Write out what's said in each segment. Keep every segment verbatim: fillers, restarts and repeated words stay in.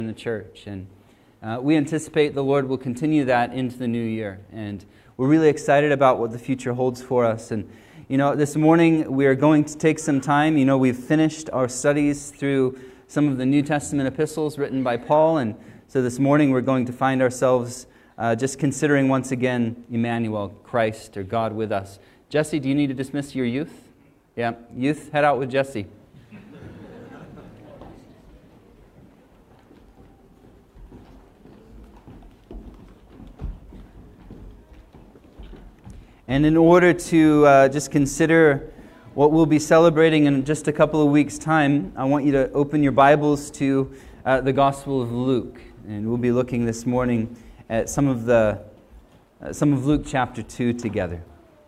in the church, and uh, we anticipate the Lord will continue that into the new year, and we're really excited about what the future holds for us. And you know, this morning we are going to take some time. You know, we've finished our studies through some of the New Testament epistles written by Paul, and so this morning we're going to find ourselves uh, just considering once again Emmanuel, Christ, or God with us. Jesse, do you need to dismiss your youth? Yeah, youth, head out with Jesse. And in order to uh, just consider what we'll be celebrating in just a couple of weeks' time, I want you to open your Bibles to uh, the Gospel of Luke. And we'll be looking this morning at some of the uh, some of Luke chapter two together.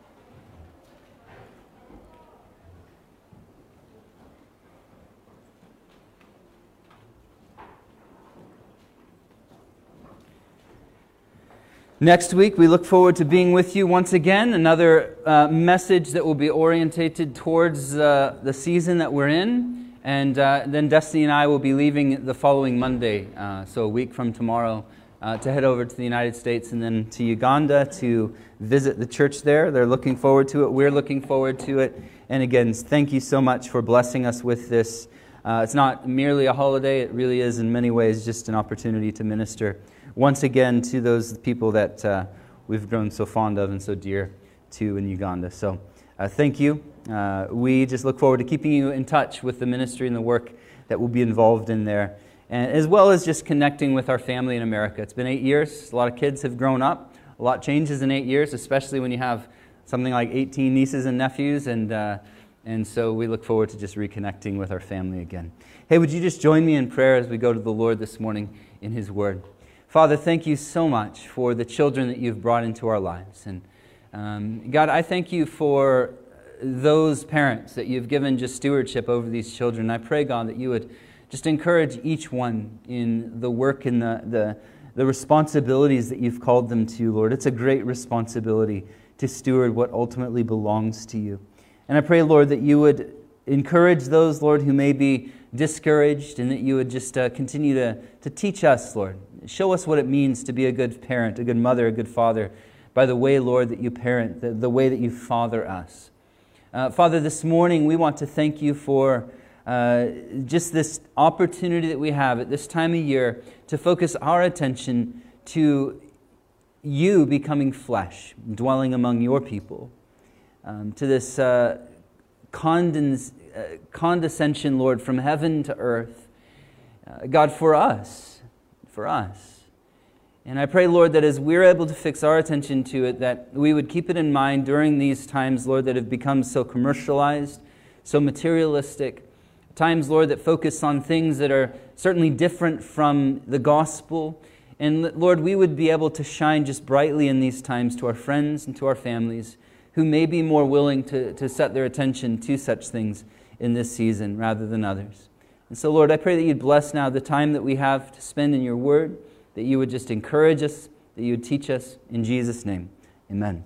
Next week, we look forward to being with you once again. Another uh, message that will be orientated towards uh, the season that we're in. And uh, then Destiny and I will be leaving the following Monday, uh, so a week from tomorrow, uh, to head over to the United States and then to Uganda to visit the church there. They're looking forward to it. We're looking forward to it. And again, thank you so much for blessing us with this. Uh, it's not merely a holiday. It really is in many ways just an opportunity to minister once again to those people that uh, we've grown so fond of and so dear to in Uganda. So uh, thank you. Uh, we just look forward to keeping you in touch with the ministry and the work that will be involved in there, and as well as just connecting with our family in America. It's been eight years. A lot of kids have grown up. A lot changes in eight years, especially when you have something like eighteen nieces and nephews, and uh, and so we look forward to just reconnecting with our family again. Hey, would you just join me in prayer as we go to the Lord this morning in His Word? Father, thank you so much for the children that you've brought into our lives. And um, God, I thank you for those parents that you've given just stewardship over these children. I pray, God, that you would just encourage each one in the work and the, the, the responsibilities that you've called them to, Lord. It's a great responsibility to steward what ultimately belongs to you. And I pray, Lord, that you would encourage those, Lord, who may be discouraged, and that you would just uh, continue to, to teach us, Lord. Show us what it means to be a good parent, a good mother, a good father, by the way, Lord, that you parent, the, the way that you father us. Uh, Father, this morning we want to thank you for uh, just this opportunity that we have at this time of year to focus our attention to you becoming flesh, dwelling among your people, um, to this uh, condens- uh, condescension, Lord, from heaven to earth. Uh, God, for us, for us. And I pray, Lord, that as we're able to fix our attention to it, that we would keep it in mind during these times, Lord, that have become so commercialized, so materialistic, times, Lord, that focus on things that are certainly different from the gospel. And Lord, we would be able to shine just brightly in these times to our friends and to our families who may be more willing to, to set their attention to such things in this season rather than others. And so, Lord, I pray that you'd bless now the time that we have to spend in your word, that you would just encourage us, that you would teach us. In Jesus' name, amen.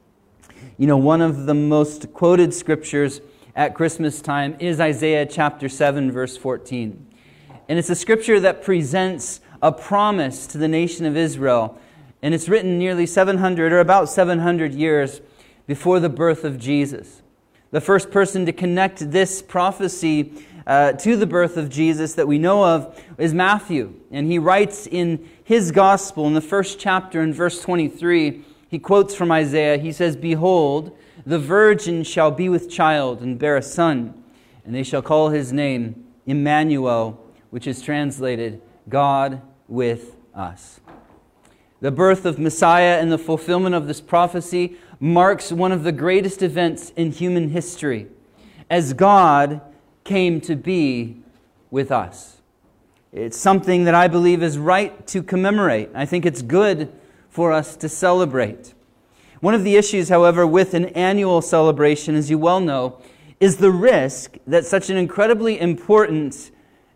You know, one of the most quoted scriptures at Christmas time is Isaiah chapter seven, verse fourteen. And it's a scripture that presents a promise to the nation of Israel. And it's written nearly seven hundred, or about seven hundred years before the birth of Jesus. The first person to connect this prophecy uh, to the birth of Jesus that we know of is Matthew. And he writes in his gospel, in the first chapter, in verse twenty-three, he quotes from Isaiah. He says, "Behold, the virgin shall be with child and bear a son, and they shall call his name Emmanuel," which is translated, God with us. The birth of Messiah and the fulfillment of this prophecy marks one of the greatest events in human history, as God came to be with us. It's something that I believe is right to commemorate. I think it's good for us to celebrate. One of the issues, however, with an annual celebration, as you well know, is the risk that such an incredibly important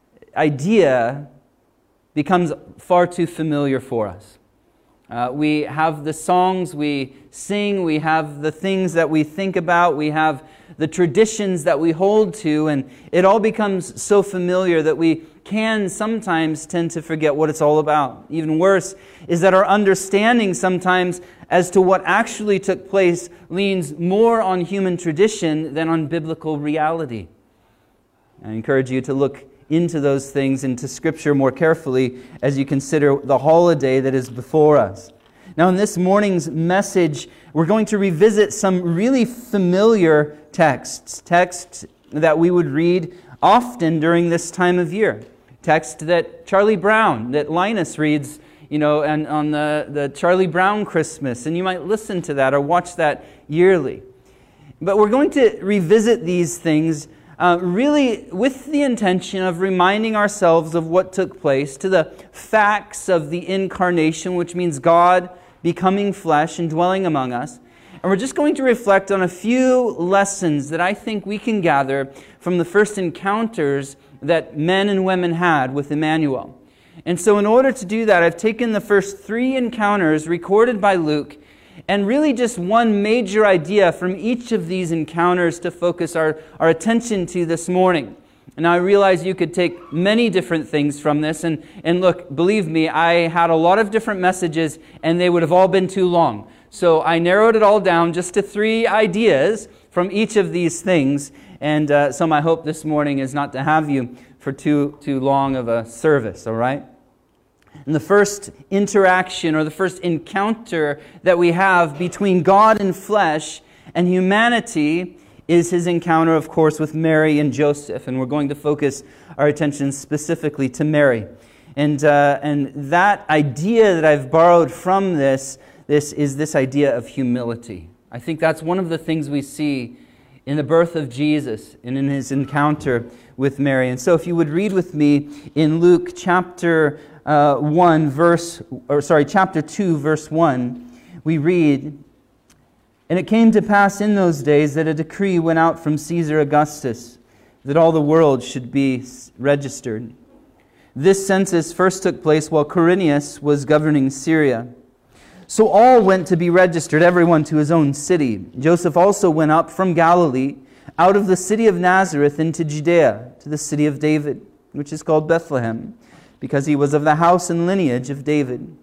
idea becomes far too familiar for us. Uh, we have the songs we sing, we have the things that we think about, we have the traditions that we hold to, and it all becomes so familiar that we can sometimes tend to forget what it's all about. Even worse is that our understanding sometimes as to what actually took place leans more on human tradition than on biblical reality. I encourage you to look into those things, into Scripture more carefully as you consider the holiday that is before us. Now, in this morning's message, we're going to revisit some really familiar texts, texts that we would read often during this time of year. Text that Charlie Brown, that Linus reads, you know, and on the, the Charlie Brown Christmas, and you might listen to that or watch that yearly. But we're going to revisit these things uh, really with the intention of reminding ourselves of what took place, to the facts of the incarnation, which means God becoming flesh and dwelling among us. And we're just going to reflect on a few lessons that I think we can gather from the first encounters that men and women had with Emmanuel. And so in order to do that, I've taken the first three encounters recorded by Luke and really just one major idea from each of these encounters to focus our, our attention to this morning. And I realize you could take many different things from this. And, and look, believe me, I had a lot of different messages and they would have all been too long. So I narrowed it all down just to three ideas from each of these things. And uh, so my hope this morning is not to have you for too, too long of a service, all right? And the first interaction or the first encounter that we have between God and flesh and humanity is his encounter, of course, with Mary and Joseph. And we're going to focus our attention specifically to Mary. And, uh, and that idea that I've borrowed from this, this is this idea of humility. I think that's one of the things we see in the birth of Jesus and in his encounter with Mary. And so if you would read with me in Luke chapter uh, one, verse, or sorry, chapter two, verse one, we read, "And it came to pass in those days that a decree went out from Caesar Augustus that all the world should be registered. This census first took place while Quirinius was governing Syria. So all went to be registered, everyone to his own city. Joseph also went up from Galilee, out of the city of Nazareth into Judea, to the city of David, which is called Bethlehem, because he was of the house and lineage of David. And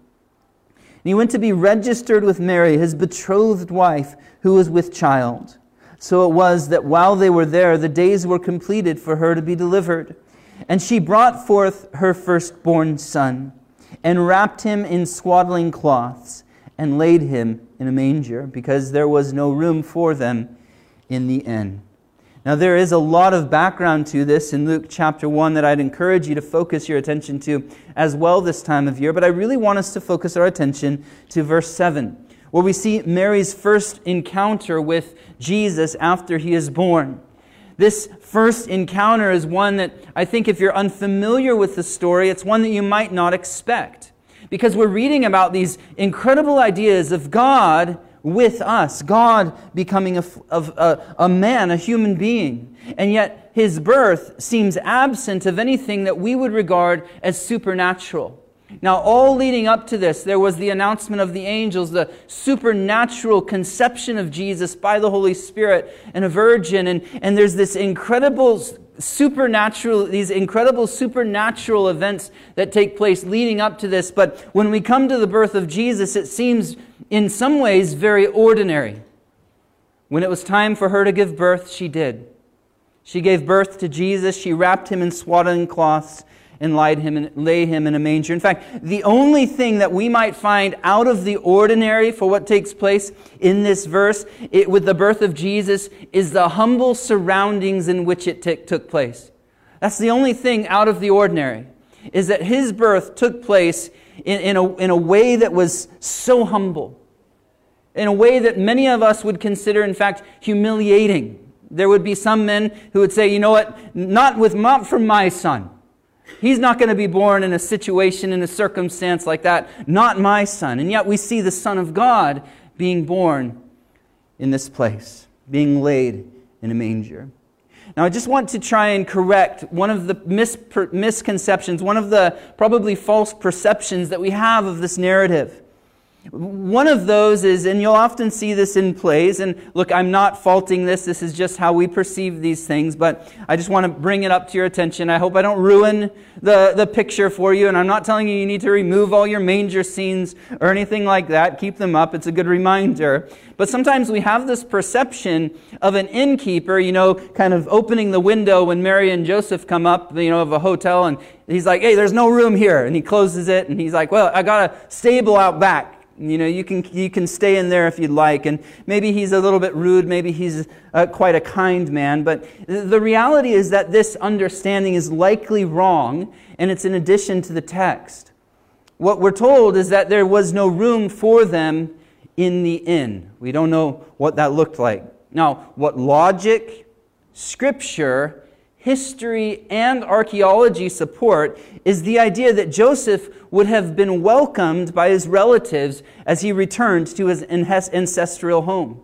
he went to be registered with Mary, his betrothed wife, who was with child. So it was that while they were there, the days were completed for her to be delivered. And she brought forth her firstborn son, and wrapped him in swaddling cloths, and laid him in a manger, because there was no room for them in the inn." Now there is a lot of background to this in Luke chapter one that I'd encourage you to focus your attention to as well this time of year, but I really want us to focus our attention to verse seven, where we see Mary's first encounter with Jesus after he is born. This first encounter is one that I think if you're unfamiliar with the story, it's one that you might not expect. Because we're reading about these incredible ideas of God with us, God becoming a, of a, a man, a human being. And yet his birth seems absent of anything that we would regard as supernatural. Now, all leading up to this, there was the announcement of the angels, the supernatural conception of Jesus by the Holy Spirit and a virgin. And, and there's this incredible supernatural, these incredible supernatural events that take place leading up to this. But when we come to the birth of Jesus, it seems in some ways very ordinary. When it was time for her to give birth, she did. She gave birth to Jesus. She wrapped him in swaddling cloths and laid him in, lay him in a manger. In fact, the only thing that we might find out of the ordinary for what takes place in this verse it, with the birth of Jesus is the humble surroundings in which it t- took place. That's the only thing out of the ordinary, is that his birth took place in, in, a, in a way that was so humble, in a way that many of us would consider, in fact, humiliating. There would be some men who would say, you know what, not with not for my son. He's not going to be born in a situation, in a circumstance like that. Not my son. And yet we see the Son of God being born in this place, being laid in a manger. Now I just want to try and correct one of the mis- misconceptions, one of the probably false perceptions that we have of this narrative. One of those is, and you'll often see this in plays, and look, I'm not faulting this, this is just how we perceive these things, but I just want to bring it up to your attention. I hope I don't ruin the, the picture for you, and I'm not telling you you need to remove all your manger scenes or anything like that. Keep them up, it's a good reminder. But sometimes we have this perception of an innkeeper, you know, kind of opening the window when Mary and Joseph come up, you know, of a hotel, and he's like, hey, there's no room here, and he closes it, and he's like, well, I got a stable out back. You know, you can you can stay in there if you'd like. And maybe he's a little bit rude. Maybe he's uh, quite a kind man. But the reality is that this understanding is likely wrong, and it's in addition to the text. What we're told is that there was no room for them in the inn. We don't know what that looked like. Now, what logic, Scripture, history, and archaeology support is the idea that Joseph would have been welcomed by his relatives as he returned to his ancestral home.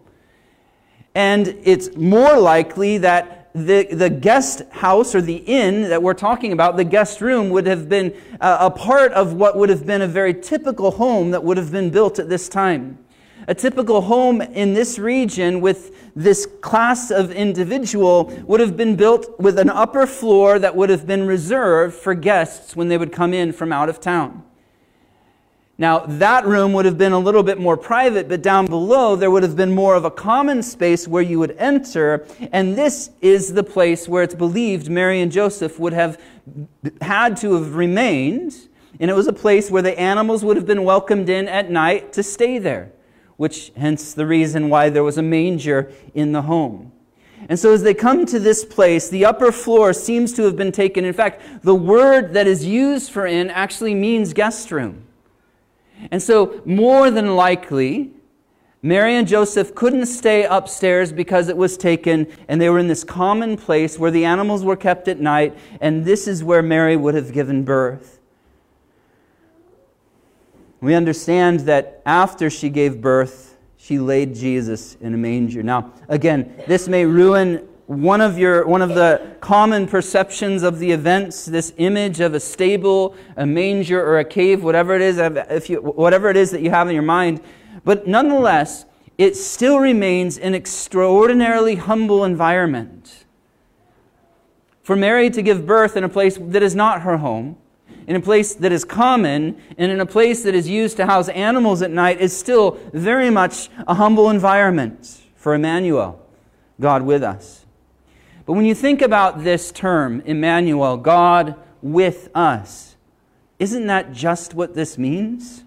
And it's more likely that the, the guest house or the inn that we're talking about, the guest room, would have been a, a part of what would have been a very typical home that would have been built at this time. A typical home in this region with this class of individual would have been built with an upper floor that would have been reserved for guests when they would come in from out of town. Now, that room would have been a little bit more private, but down below there would have been more of a common space where you would enter, and this is the place where it's believed Mary and Joseph would have had to have remained, and it was a place where the animals would have been welcomed in at night to stay there, which hence the reason why there was a manger in the home. And so as they come to this place, the upper floor seems to have been taken. In fact, the word that is used for inn actually means guest room. And so more than likely, Mary and Joseph couldn't stay upstairs because it was taken, and they were in this common place where the animals were kept at night, and this is where Mary would have given birth. We understand that after she gave birth, she laid Jesus in a manger. Now, again, this may ruin one of your one of the common perceptions of the events, this image of a stable, a manger, or a cave, whatever it is, if you whatever it is that you have in your mind. But nonetheless, it still remains an extraordinarily humble environment. For Mary to give birth in a place that is not her home, in a place that is common, and in a place that is used to house animals at night, is still very much a humble environment for Emmanuel, God with us. But when you think about this term, Emmanuel, God with us, isn't that just what this means?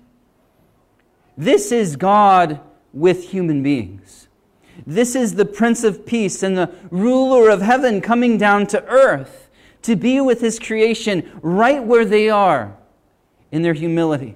This is God with human beings. This is the Prince of Peace and the ruler of heaven coming down to earth to be with His creation right where they are in their humility.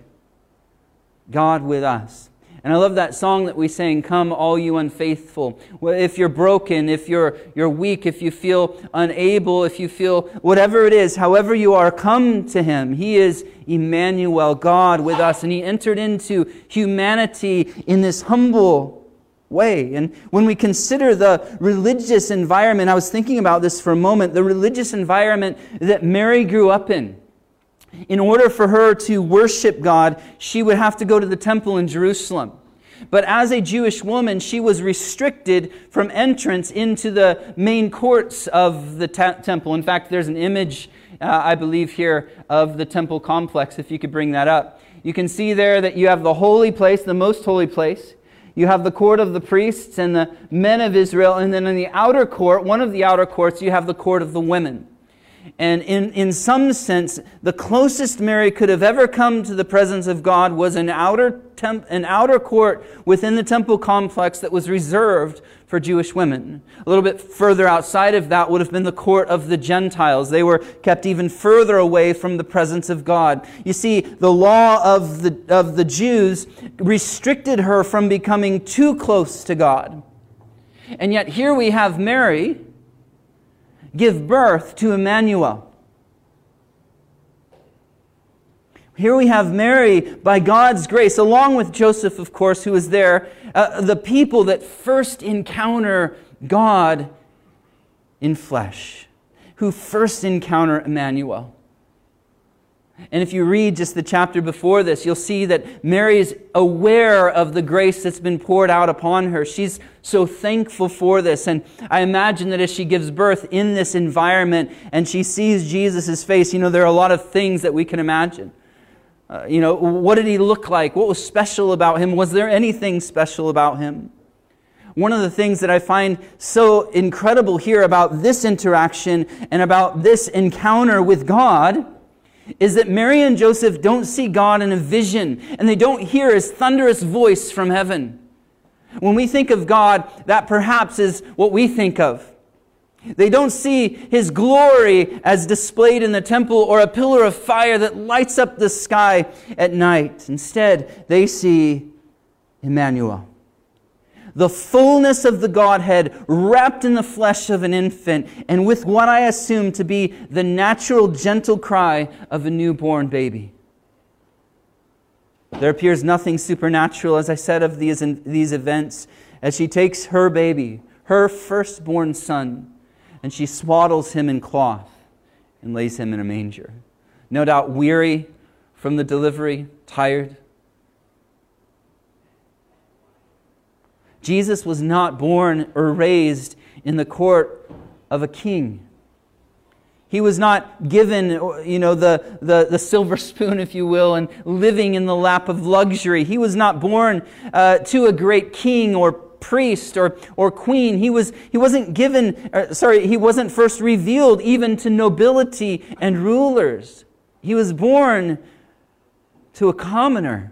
God with us. And I love that song that we sang, "Come all you unfaithful." Well, if you're broken, if you're, you're weak, if you feel unable, if you feel whatever it is, however you are, come to Him. He is Emmanuel, God with us. And He entered into humanity in this humble way. And when we consider the religious environment, I was thinking about this for a moment, the religious environment that Mary grew up in. In order for her to worship God, she would have to go to the temple in Jerusalem. But as a Jewish woman, she was restricted from entrance into the main courts of the te- temple. In fact, there's an image, uh, I believe here, of the temple complex, if you could bring that up. You can see there that you have the holy place, the most holy place. You have the court of the priests and the men of Israel. And then in the outer court, one of the outer courts, you have the court of the women. And in, in some sense, the closest Mary could have ever come to the presence of God was an outer, temp, an outer court within the temple complex that was reserved for Jewish women. A little bit further outside of that would have been the court of the Gentiles. They were kept even further away from the presence of God. You see, the law of the, of the Jews restricted her from becoming too close to God. And yet here we have Mary give birth to Emmanuel. Here we have Mary, by God's grace, along with Joseph, of course, who is there, uh, the people that first encounter God in flesh, who first encounter Emmanuel. And if you read just the chapter before this, you'll see that Mary is aware of the grace that's been poured out upon her. She's so thankful for this. And I imagine that as she gives birth in this environment and she sees Jesus' face, you know, there are a lot of things that we can imagine. Uh, you know, what did he look like? What was special about him? Was there anything special about him? One of the things that I find so incredible here about this interaction and about this encounter with God is that Mary and Joseph don't see God in a vision, and they don't hear His thunderous voice from heaven. When we think of God, that perhaps is what we think of. They don't see His glory as displayed in the temple or a pillar of fire that lights up the sky at night. Instead, they see Emmanuel, the fullness of the Godhead wrapped in the flesh of an infant, and with what I assume to be the natural, gentle cry of a newborn baby. There appears nothing supernatural, as I said, of these, these events, as she takes her baby, her firstborn son, and she swaddles him in cloth and lays him in a manger. No doubt weary from the delivery, tired. Jesus was not born or raised in the court of a king. He was not given, you know, the, the, the silver spoon, if you will, and living in the lap of luxury. He was not born uh, to a great king or priest or, or queen. He was he wasn't given, uh, sorry, he wasn't first revealed even to nobility and rulers. He was born to a commoner,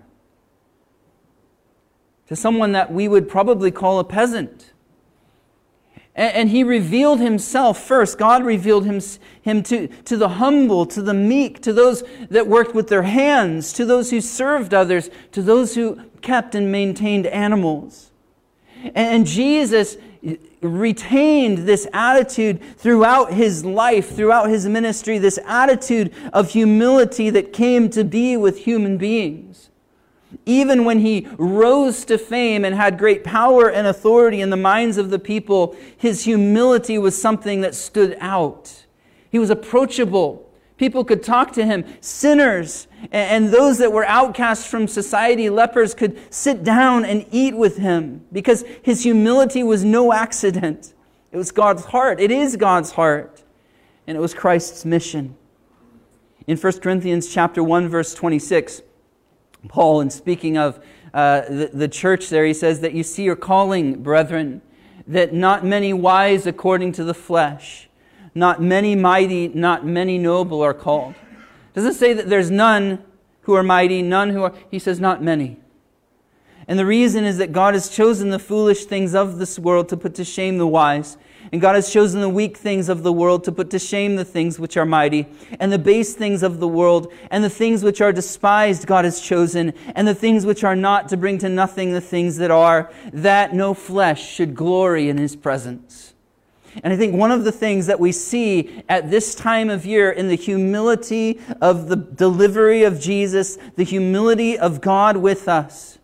to someone that we would probably call a peasant. And, and He revealed Himself first. God revealed him, him to, to the humble, to the meek, to those that worked with their hands, to those who served others, to those who kept and maintained animals. And, and Jesus retained this attitude throughout His life, throughout His ministry, this attitude of humility that came to be with human beings. Even when He rose to fame and had great power and authority in the minds of the people, His humility was something that stood out. He was approachable. People could talk to Him. Sinners and those that were outcasts from society, lepers, could sit down and eat with Him because His humility was no accident. It was God's heart. It is God's heart. And it was Christ's mission. In First Corinthians chapter one, verse twenty-six, Paul, in speaking of uh, the, the church there, he says that you see your calling, brethren, that not many wise according to the flesh, not many mighty, not many noble are called. Doesn't say that there's none who are mighty, none who are, he says not many. And the reason is that God has chosen the foolish things of this world to put to shame the wise. And God has chosen the weak things of the world to put to shame the things which are mighty. And the base things of the world and the things which are despised God has chosen. And the things which are not, to bring to nothing the things that are, that no flesh should glory in His presence. And I think one of the things that we see at this time of year in the humility of the delivery of Jesus, the humility of God with us,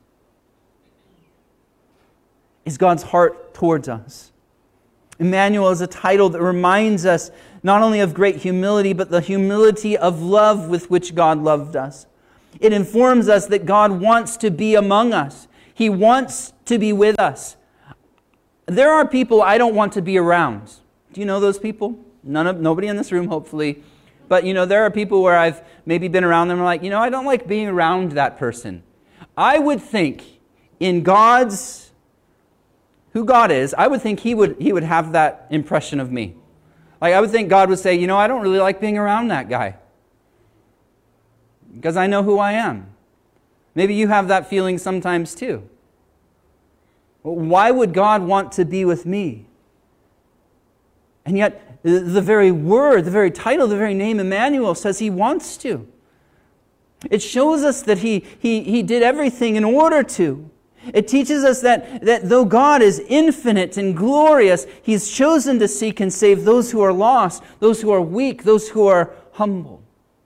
is God's heart towards us. Emmanuel is a title that reminds us not only of great humility, but the humility of love with which God loved us. It informs us that God wants to be among us. He wants to be with us. There are people I don't want to be around. Do you know those people? None of, nobody in this room, hopefully. But, you know, there are people where I've maybe been around them and I'm like, you know, I don't like being around that person. I would think in God's who God is, I would think he would he would have that impression of me. Like I would think God would say, you know, I don't really like being around that guy. Because I know who I am. Maybe you have that feeling sometimes too. Why would God want to be with me? And yet the very word, the very title, the very name Emmanuel says He wants to. It shows us that He He He did everything in order to. It teaches us that, that though God is infinite and glorious, He's chosen to seek and save those who are lost, those who are weak, those who are humble.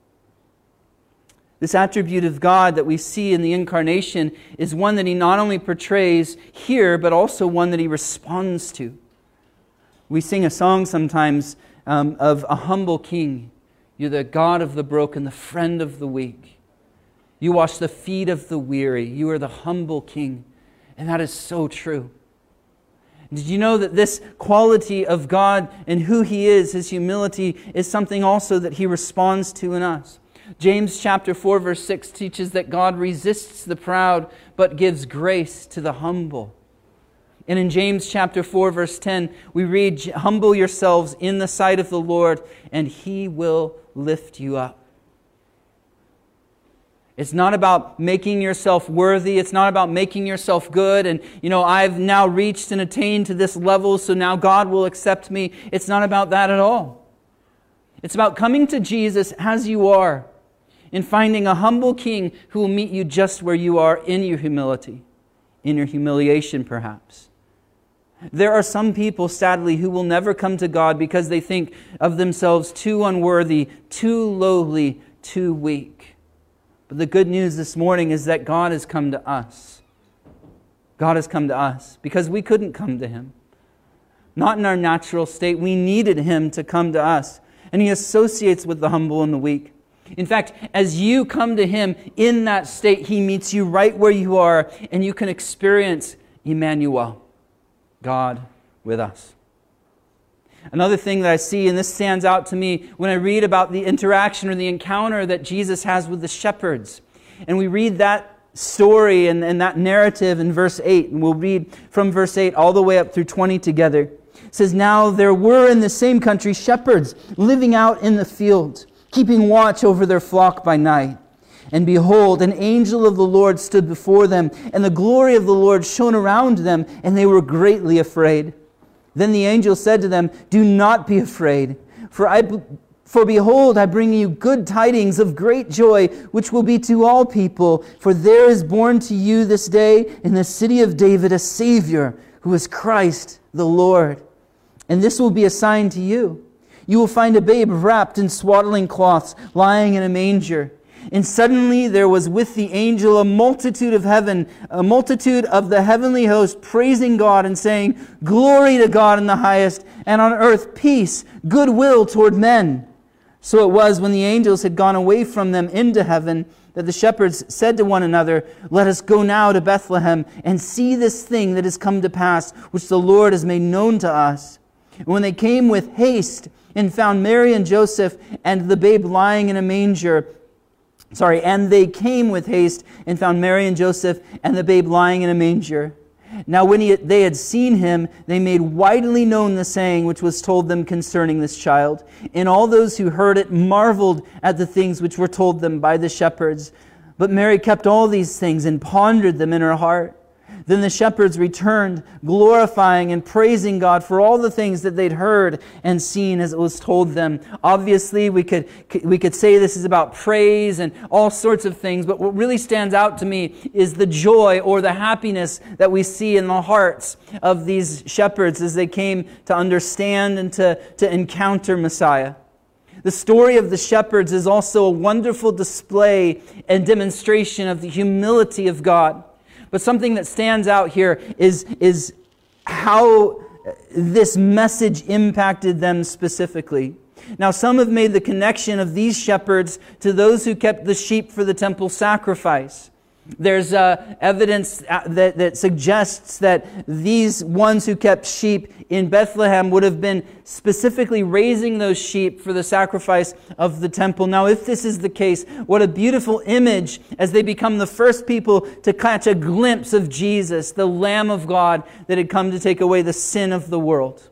This attribute of God that we see in the incarnation is one that He not only portrays here, but also one that He responds to. We sing a song sometimes um, of a humble king. You're the God of the broken, the friend of the weak. You wash the feet of the weary. You are the humble King. And that is so true. Did you know that this quality of God and who He is, His humility, is something also that He responds to in us? James chapter four verse six teaches that God resists the proud but gives grace to the humble. And in James chapter four verse ten we read, "Humble yourselves in the sight of the Lord and He will lift you up." It's not about making yourself worthy. It's not about making yourself good. And, you know, I've now reached and attained to this level, so now God will accept me. It's not about that at all. It's about coming to Jesus as you are and finding a humble King who will meet you just where you are in your humility, in your humiliation perhaps. There are some people, sadly, who will never come to God because they think of themselves too unworthy, too lowly, too weak. But the good news this morning is that God has come to us. God has come to us because we couldn't come to Him. Not in our natural state. We needed Him to come to us. And He associates with the humble and the weak. In fact, as you come to Him in that state, He meets you right where you are, and you can experience Emmanuel, God with us. Another thing that I see, and this stands out to me, when I read about the interaction or the encounter that Jesus has with the shepherds. And we read that story and, and that narrative in verse eight. And we'll read from verse eight all the way up through twenty together. It says, "Now there were in the same country shepherds living out in the field, keeping watch over their flock by night. And behold, an angel of the Lord stood before them, and the glory of the Lord shone around them, and they were greatly afraid. Then the angel said to them, 'Do not be afraid, for I, for behold, I bring you good tidings of great joy, which will be to all people. For there is born to you this day in the city of David a Savior, who is Christ the Lord. And this will be a sign to you. You will find a babe wrapped in swaddling cloths, lying in a manger.' And suddenly there was with the angel a multitude of heaven, a multitude of the heavenly host, praising God and saying, 'Glory to God in the highest, and on earth peace, goodwill toward men.' So it was when the angels had gone away from them into heaven, that the shepherds said to one another, 'Let us go now to Bethlehem and see this thing that has come to pass, which the Lord has made known to us.' And when they came with haste and found Mary and Joseph and the babe lying in a manger, Sorry, and they came with haste and found Mary and Joseph and the babe lying in a manger. Now when he, they had seen him, they made widely known the saying which was told them concerning this child. And all those who heard it marveled at the things which were told them by the shepherds. But Mary kept all these things and pondered them in her heart. Then the shepherds returned, glorifying and praising God for all the things that they'd heard and seen as it was told them." Obviously, we could we could say this is about praise and all sorts of things, but what really stands out to me is the joy or the happiness that we see in the hearts of these shepherds as they came to understand and to, to encounter Messiah. The story of the shepherds is also a wonderful display and demonstration of the humility of God. But something that stands out here is, is how this message impacted them specifically. Now, some have made the connection of these shepherds to those who kept the sheep for the temple sacrifice. There's uh, evidence that, that suggests that these ones who kept sheep in Bethlehem would have been specifically raising those sheep for the sacrifice of the temple. Now, if this is the case, what a beautiful image as they become the first people to catch a glimpse of Jesus, the Lamb of God that had come to take away the sin of the world.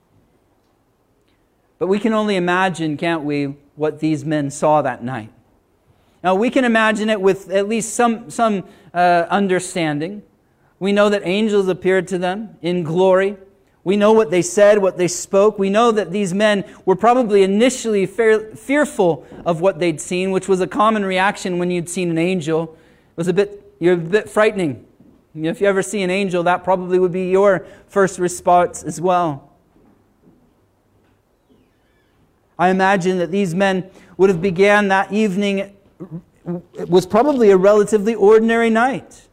But we can only imagine, can't we, what these men saw that night. Now, we can imagine it with at least some, some uh, understanding. We know that angels appeared to them in glory. We know what they said, what they spoke. We know that these men were probably initially fair, fearful of what they'd seen, which was a common reaction when you'd seen an angel. It was a bit, you're a bit frightening. You know, if you ever see an angel, that probably would be your first response as well. I imagine that these men would have began that evening. It was probably a relatively ordinary night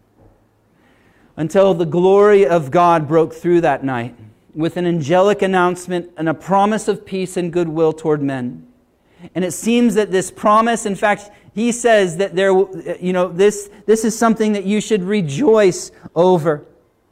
until the glory of God broke through that night with an angelic announcement and a promise of peace and goodwill toward men. And it seems that this promise, in fact, he says that there, you know, this, this is something that you should rejoice over.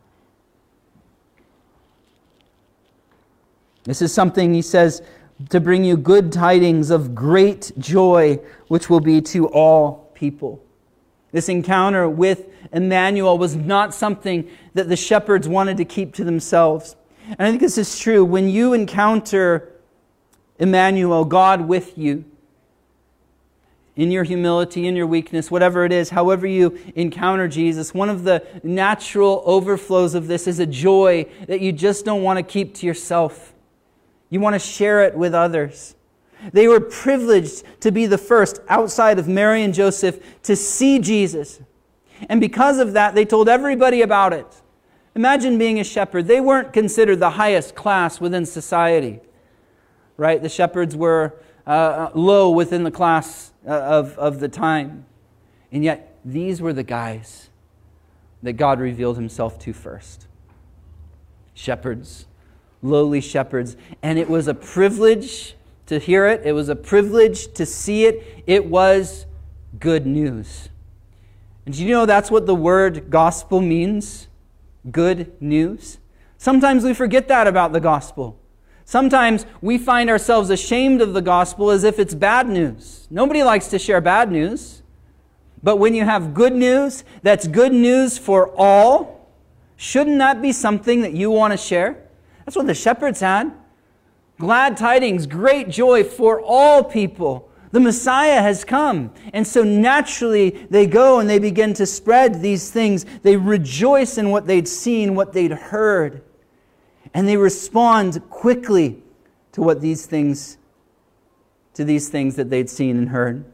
This is something, he says, to bring you good tidings of great joy, which will be to all people. This encounter with Emmanuel was not something that the shepherds wanted to keep to themselves. And I think this is true. When you encounter Emmanuel, God with you, in your humility, in your weakness, whatever it is, however you encounter Jesus, one of the natural overflows of this is a joy that you just don't want to keep to yourself. You want to share it with others. They were privileged to be the first, outside of Mary and Joseph, to see Jesus. And because of that, they told everybody about it. Imagine being a shepherd. They weren't considered the highest class within society, right? The shepherds were uh, low within the class uh, of, of the time. And yet, these were the guys that God revealed himself to first. Shepherds, lowly shepherds. And it was a privilege to hear it. It was a privilege to see it. It was good news. And do you know that's what the word gospel means? Good news. Sometimes we forget that about the gospel. Sometimes we find ourselves ashamed of the gospel as if it's bad news. Nobody likes to share bad news. But when you have good news, that's good news for all. Shouldn't that be something that you want to share? That's what the shepherds had. Glad tidings, great joy for all people. The Messiah has come. And so naturally they go and they begin to spread these things. They rejoice in what they'd seen, what they'd heard. And they respond quickly to what these things, to these things that they'd seen and heard.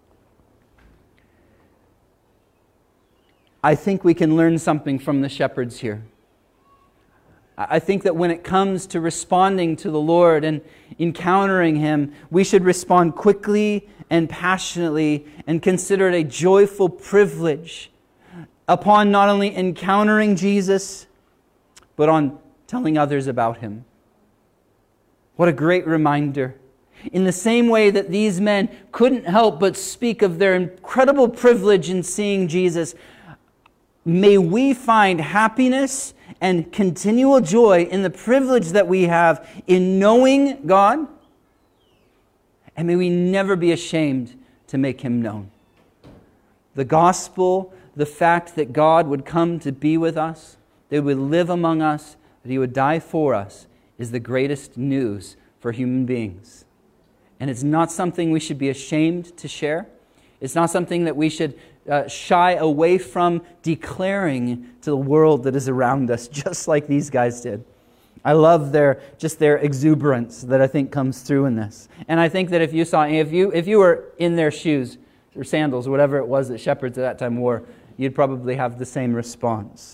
I think we can learn something from the shepherds here. I think that when it comes to responding to the Lord and encountering Him, we should respond quickly and passionately and consider it a joyful privilege upon not only encountering Jesus, but on telling others about Him. What a great reminder. In the same way that these men couldn't help but speak of their incredible privilege in seeing Jesus, may we find happiness and continual joy in the privilege that we have in knowing God. And may we never be ashamed to make Him known. The gospel, the fact that God would come to be with us, that He would live among us, that He would die for us, is the greatest news for human beings. And it's not something we should be ashamed to share. It's not something that we should Uh, shy away from declaring to the world that is around us, just like these guys did. I love their just their exuberance that I think comes through in this. And I think that if you saw, if you if you were in their shoes or sandals, or whatever it was that shepherds at that time wore, you'd probably have the same response.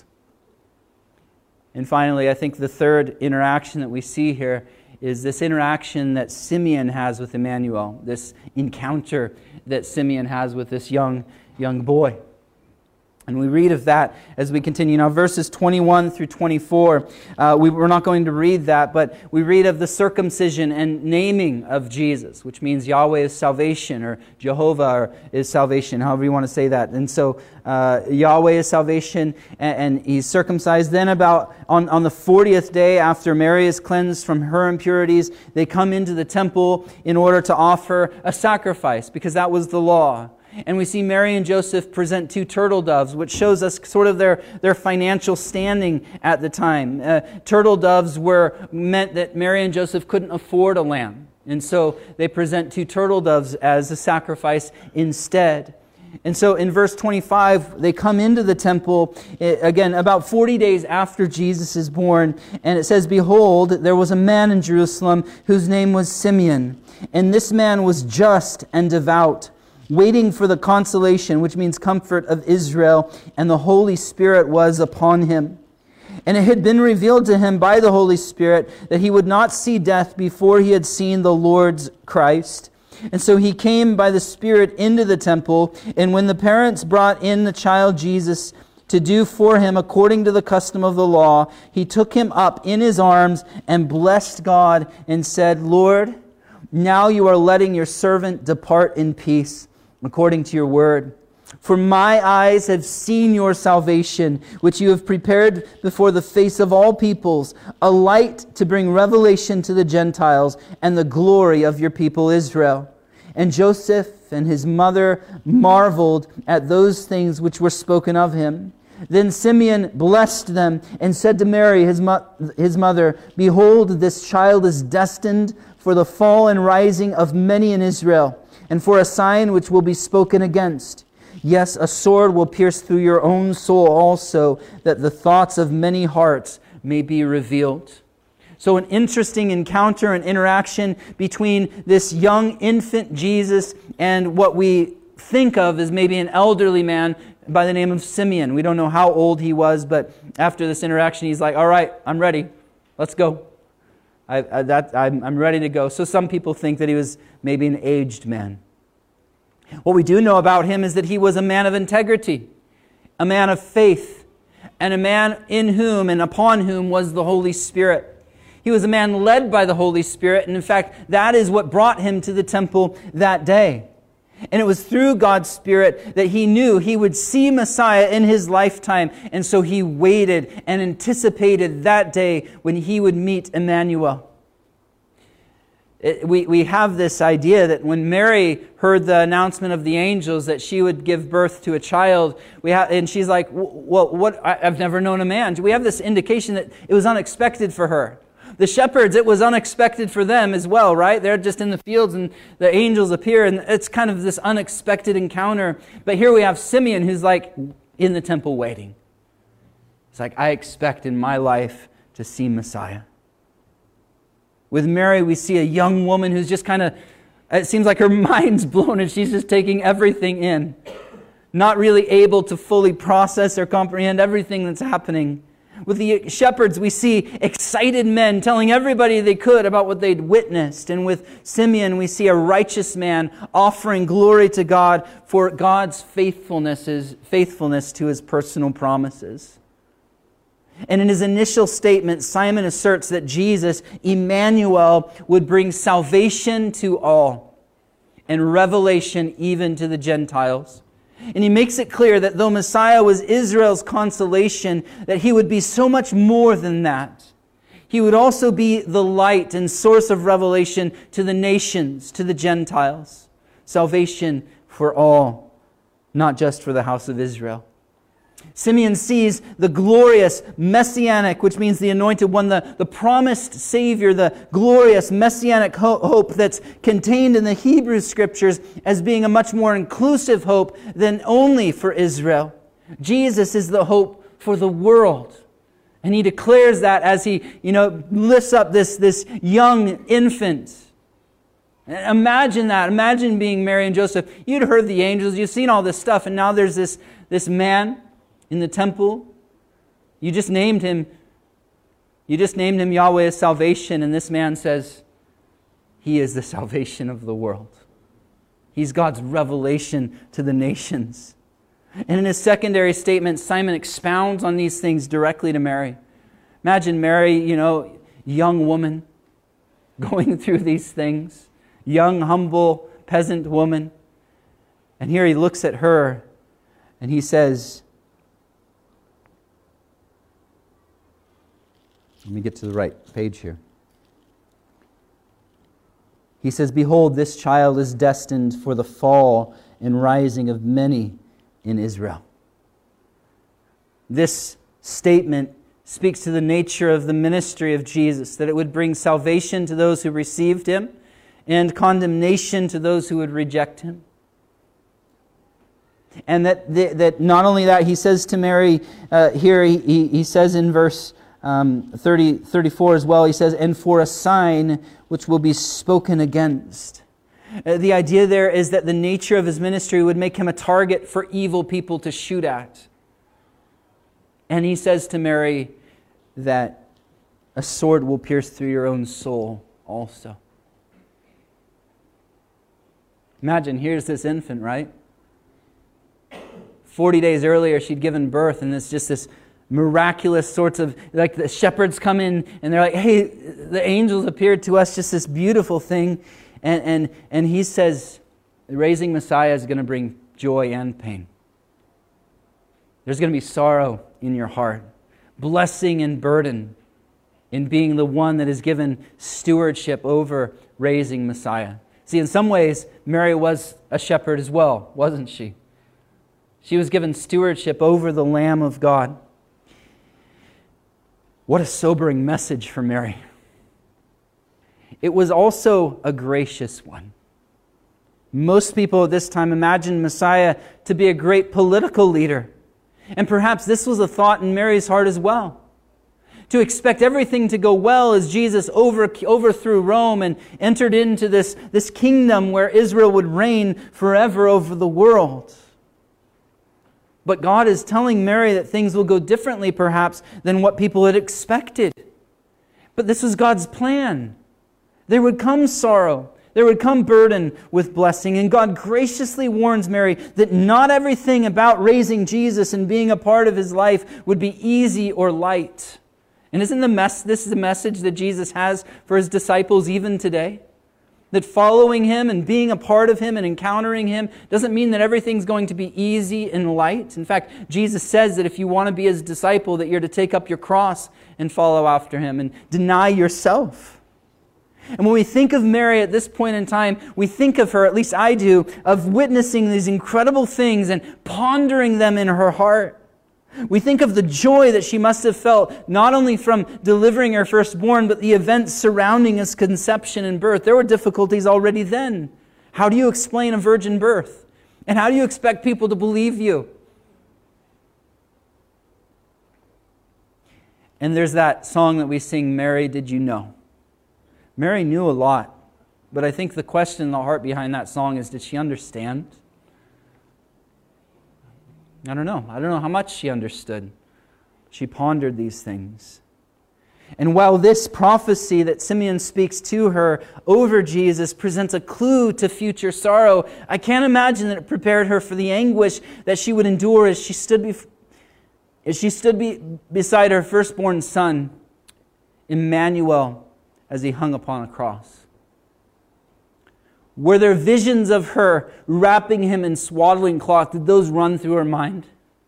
And finally, I think the third interaction that we see here is this interaction that Simeon has with Emmanuel, this encounter that Simeon has with this young young boy. And we read of that as we continue. Now, verses twenty-one through twenty-four, uh, we, we're not going to read that, but we read of the circumcision and naming of Jesus, which means Yahweh is salvation, or Jehovah is salvation, however you want to say that. And so uh, Yahweh is salvation, and, and He's circumcised. Then about on, on the fortieth day after Mary is cleansed from her impurities, they come into the temple in order to offer a sacrifice, because that was the law. And we see Mary and Joseph present two turtle doves, which shows us sort of their, their financial standing at the time. Uh, turtle doves were meant that Mary and Joseph couldn't afford a lamb. And so they present two turtle doves as a sacrifice instead. And so in verse twenty-five, they come into the temple, again, about forty days after Jesus is born. And it says, "Behold, there was a man in Jerusalem whose name was Simeon. And this man was just and devout, waiting for the consolation," which means comfort, "of Israel, and the Holy Spirit was upon him. And it had been revealed to him by the Holy Spirit that he would not see death before he had seen the Lord's Christ. And so he came by the Spirit into the temple, and when the parents brought in the child Jesus to do for him according to the custom of the law, he took him up in his arms and blessed God and said, 'Lord, Now you are letting your servant depart in peace, according to your word. For my eyes have seen your salvation, which you have prepared before the face of all peoples, a light to bring revelation to the Gentiles and the glory of your people Israel. And Joseph and his mother marveled at those things which were spoken of him. Then Simeon blessed them and said to Mary, his, mo- his mother, Behold, this child is destined for the fall and rising of many in Israel, and for a sign which will be spoken against. Yes, a sword will pierce through your own soul also, that the thoughts of many hearts may be revealed. So an interesting encounter and interaction between this young infant Jesus and what we think of as maybe an elderly man by the name of Simeon. We don't know how old he was, but after this interaction, he's like, all right, I'm ready. Let's go. I, I, that, I'm, I'm ready to go. So some people think that he was maybe an aged man. What we do know about him is that he was a man of integrity, a man of faith, and a man in whom and upon whom was the Holy Spirit. He was a man led by the Holy Spirit, and in fact, that is what brought him to the temple that day. And it was through God's Spirit that he knew he would see Messiah in his lifetime, and so he waited and anticipated that day when he would meet Emmanuel. It, we, we have this idea that when Mary heard the announcement of the angels that she would give birth to a child, we ha- and she's like, well, what? I, I've never known a man. We have this indication that it was unexpected for her. The shepherds, it was unexpected for them as well, right? They're just in the fields and the angels appear, and it's kind of this unexpected encounter. But here we have Simeon who's like in the temple waiting. It's like, I expect in my life to see Messiah. With Mary, we see a young woman who's just kind of, it seems like her mind's blown and she's just taking everything in. Not really able to fully process or comprehend everything that's happening. With the shepherds, we see excited men telling everybody they could about what they'd witnessed. And with Simeon, we see a righteous man offering glory to God for God's faithfulness, his faithfulness to his personal promises. And in his initial statement, Simon asserts that Jesus, Emmanuel, would bring salvation to all and revelation even to the Gentiles. And he makes it clear that though Messiah was Israel's consolation, that he would be so much more than that. He would also be the light and source of revelation to the nations, to the Gentiles. Salvation for all, not just for the house of Israel. Simeon sees the glorious messianic, which means the anointed one, the, the promised Savior, the glorious messianic ho- hope that's contained in the Hebrew Scriptures as being a much more inclusive hope than only for Israel. Jesus is the hope for the world. And he declares that as he, you know, lifts up this, this young infant. Imagine that. Imagine being Mary and Joseph. You'd heard the angels, you've seen all this stuff, and now there's this, this man in the temple. You just named him, you just named him Yahweh salvation, and this man says, he is the salvation of the world. He's God's revelation to the nations. And in his secondary statement, Simon expounds on these things directly to Mary. Imagine Mary, you know, young woman, going through these things. Young, humble, peasant woman. And here he looks at her and he says, let me get to the right page here. He says, Behold, this child is destined for the fall and rising of many in Israel. This statement speaks to the nature of the ministry of Jesus, that it would bring salvation to those who received him and condemnation to those who would reject him. And that that not only that, he says to Mary, uh, here he, he, he says in verse um, thirty, thirty-four as well, he says, and for a sign which will be spoken against. Uh, the idea there is that the nature of his ministry would make him a target for evil people to shoot at. And he says to Mary that a sword will pierce through your own soul also. Imagine, here's this infant, right? Forty days earlier, she'd given birth, and it's just this miraculous sorts of, like the shepherds come in, and they're like, hey, the angels appeared to us, just this beautiful thing. And, and, and he says raising Messiah is going to bring joy and pain. There's going to be sorrow in your heart, blessing and burden in being the one that is given stewardship over raising Messiah. See, in some ways, Mary was a shepherd as well, wasn't she? She was given stewardship over the Lamb of God. What a sobering message for Mary. It was also a gracious one. Most people at this time imagined Messiah to be a great political leader. And perhaps this was a thought in Mary's heart as well. To expect everything to go well as Jesus over, overthrew Rome and entered into this, this kingdom where Israel would reign forever over the world. But God is telling Mary that things will go differently perhaps than what people had expected. But this was God's plan. There would come sorrow. There would come burden with blessing. And God graciously warns Mary that not everything about raising Jesus and being a part of His life would be easy or light. And isn't the mess, this is the message that Jesus has for His disciples even today? That following Him and being a part of Him and encountering Him doesn't mean that everything's going to be easy and light. In fact, Jesus says that if you want to be His disciple, that you're to take up your cross and follow after Him and deny yourself. And when we think of Mary at this point in time, we think of her, at least I do, of witnessing these incredible things and pondering them in her heart. We think of the joy that she must have felt, not only from delivering her firstborn, but the events surrounding his conception and birth. There were difficulties already then. How do you explain a virgin birth? And how do you expect people to believe you? And there's that song that we sing, Mary, Did You Know? Mary knew a lot, but I think the question in the heart behind that song is, did she understand? I don't know. I don't know how much she understood. She pondered these things. And while this prophecy that Simeon speaks to her over Jesus presents a clue to future sorrow, I can't imagine that it prepared her for the anguish that she would endure as she stood, bef- as she stood be- beside her firstborn son, Emmanuel, as he hung upon a cross. Were there visions of her wrapping him in swaddling cloth? Did those run through her mind?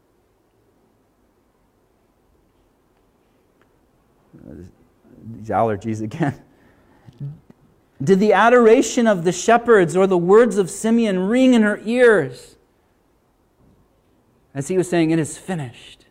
These allergies again. Did the adoration of the shepherds or the words of Simeon ring in her ears as he was saying, "It is finished"?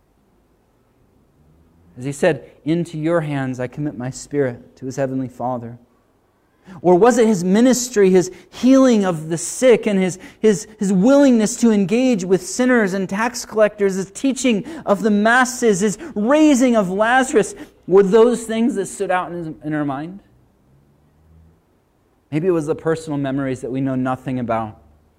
As he said, "Into your hands I commit my spirit," to his heavenly Father. Or was it his ministry, his healing of the sick, and his, his, his willingness to engage with sinners and tax collectors, his teaching of the masses, his raising of Lazarus? Were those things that stood out in, his, in her mind? Maybe it was the personal memories that we know nothing about.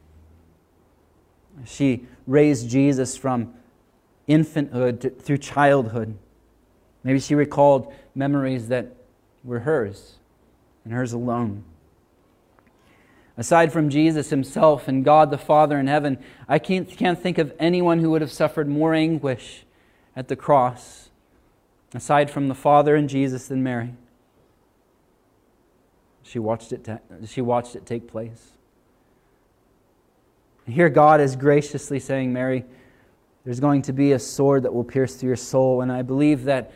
She raised Jesus from infanthood to, through childhood. Maybe she recalled memories that were hers, and hers alone. Aside from Jesus Himself and God the Father in heaven, I can't, can't think of anyone who would have suffered more anguish at the cross, aside from the Father and Jesus, than Mary. She watched it, ta- she watched it take place. And here God is graciously saying, Mary, there's going to be a sword that will pierce through your soul, and I believe that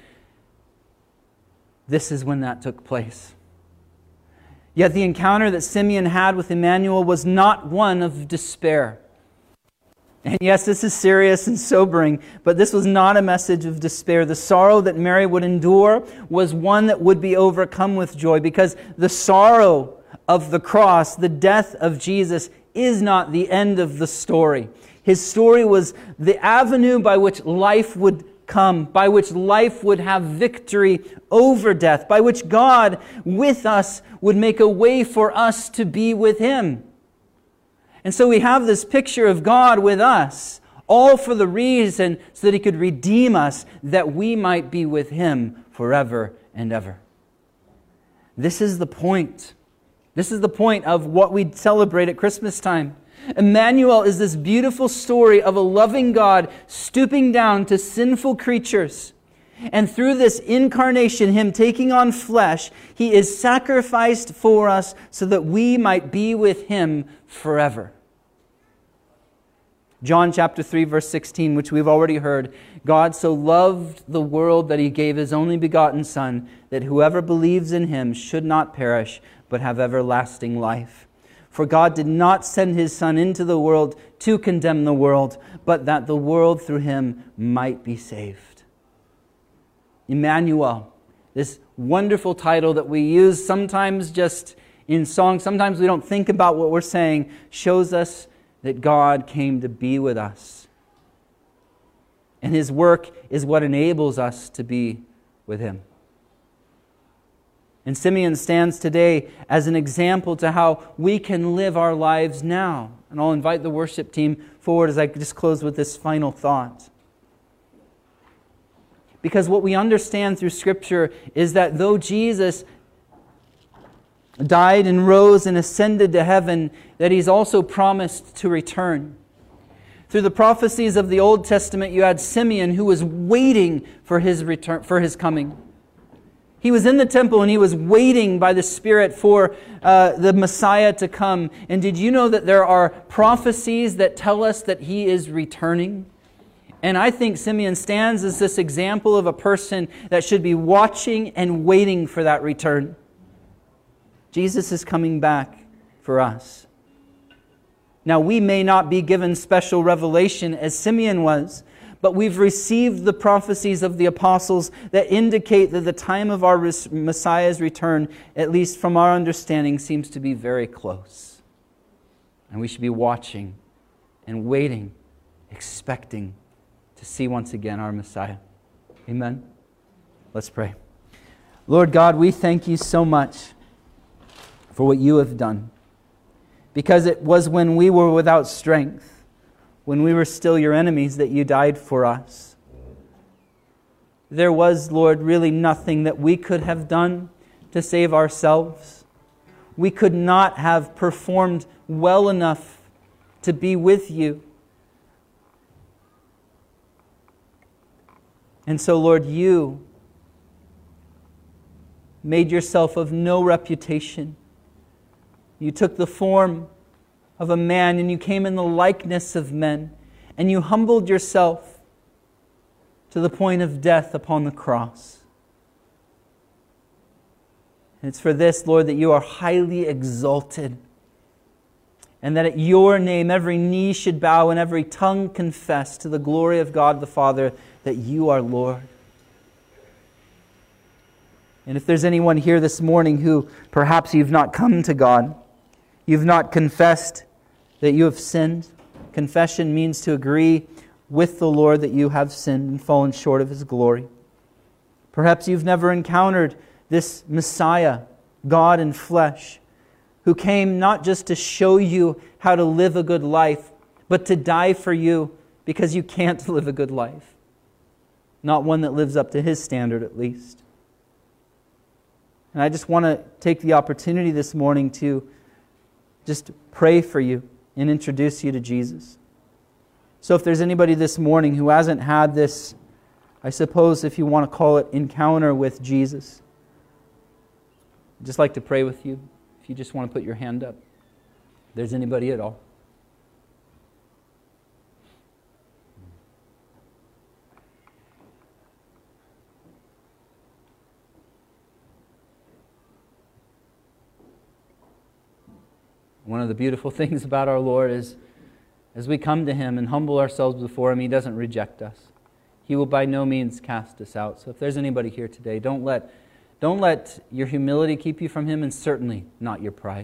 this is when that took place. Yet the encounter that Simeon had with Emmanuel was not one of despair. And yes, this is serious and sobering, but this was not a message of despair. The sorrow that Mary would endure was one that would be overcome with joy, because the sorrow of the cross, the death of Jesus, is not the end of the story. His story was the avenue by which life would come, by which life would have victory over death, by which God with us would make a way for us to be with Him. And so we have this picture of God with us, all for the reason so that He could redeem us, that we might be with Him forever and ever. This is the point. This is the point of what we celebrate at Christmas time. Emmanuel is this beautiful story of a loving God stooping down to sinful creatures And through this incarnation, Him taking on flesh, He is sacrificed for us so that we might be with Him forever. John chapter three, verse sixteen, which we've already heard, God so loved the world that He gave His only begotten Son, that whoever believes in Him should not perish, but have everlasting life. For God did not send His Son into the world to condemn the world, but that the world through Him might be saved. Emmanuel, this wonderful title that we use sometimes just in song, sometimes we don't think about what we're saying, shows us that God came to be with us. And His work is what enables us to be with Him. And Simeon stands today as an example to how we can live our lives now. And I'll invite the worship team forward as I just close with this final thought. Because what we understand through Scripture is that though Jesus died and rose and ascended to heaven, that He's also promised to return. Through the prophecies of the Old Testament, you had Simeon who was waiting for His return, for His coming. He was in the temple and he was waiting by the Spirit for uh, the Messiah to come. And did you know that there are prophecies that tell us that He is returning? And I think Simeon stands as this example of a person that should be watching and waiting for that return. Jesus is coming back for us. Now, we may not be given special revelation as Simeon was, but we've received the prophecies of the apostles that indicate that the time of our Messiah's return, at least from our understanding, seems to be very close. And we should be watching and waiting, expecting to see once again our Messiah. Amen? Let's pray. Lord God, we thank You so much for what You have done. Because it was when we were without strength, when we were still Your enemies, that You died for us. There was, Lord, really nothing that we could have done to save ourselves. We could not have performed well enough to be with You. And so, Lord, You made Yourself of no reputation. You took the form of a man and You came in the likeness of men. And You humbled Yourself to the point of death upon the cross. And it's for this, Lord, that You are highly exalted. And that at Your name every knee should bow and every tongue confess to the glory of God the Father that You are Lord. And if there's anyone here this morning who perhaps you've not come to God, you've not confessed that you have sinned. Confession means to agree with the Lord that you have sinned and fallen short of His glory. Perhaps you've never encountered this Messiah, God in flesh, who came not just to show you how to live a good life, but to die for you because you can't live a good life. Not one that lives up to His standard, at least. And I just want to take the opportunity this morning to just pray for you and introduce you to Jesus. So if there's anybody this morning who hasn't had this, I suppose if you want to call it, encounter with Jesus, I'd just like to pray with you. If you just want to put your hand up, if there's anybody at all. One of the beautiful things about our Lord is as we come to Him and humble ourselves before Him, He doesn't reject us. He will by no means cast us out. So if there's anybody here today, don't let, don't let your humility keep you from Him, and certainly not your pride.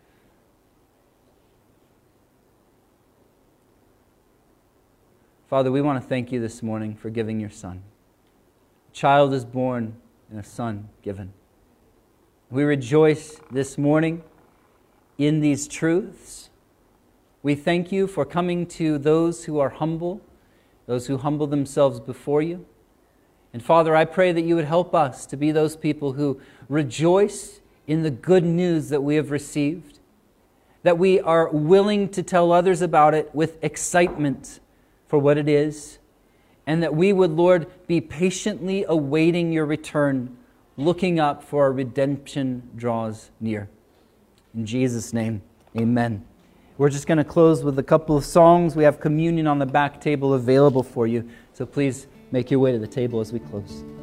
Father, we want to thank You this morning for giving Your Son. A child is born and a son given. We rejoice this morning in these truths. We thank You for coming to those who are humble, those who humble themselves before You. And Father, I pray that You would help us to be those people who rejoice in the good news that we have received, that we are willing to tell others about it with excitement for what it is, and that we would, Lord, be patiently awaiting your return, looking up for our redemption draws near. In Jesus' name, amen. We're just going to close with a couple of songs. We have communion on the back table available for you, so please make your way to the table as we close.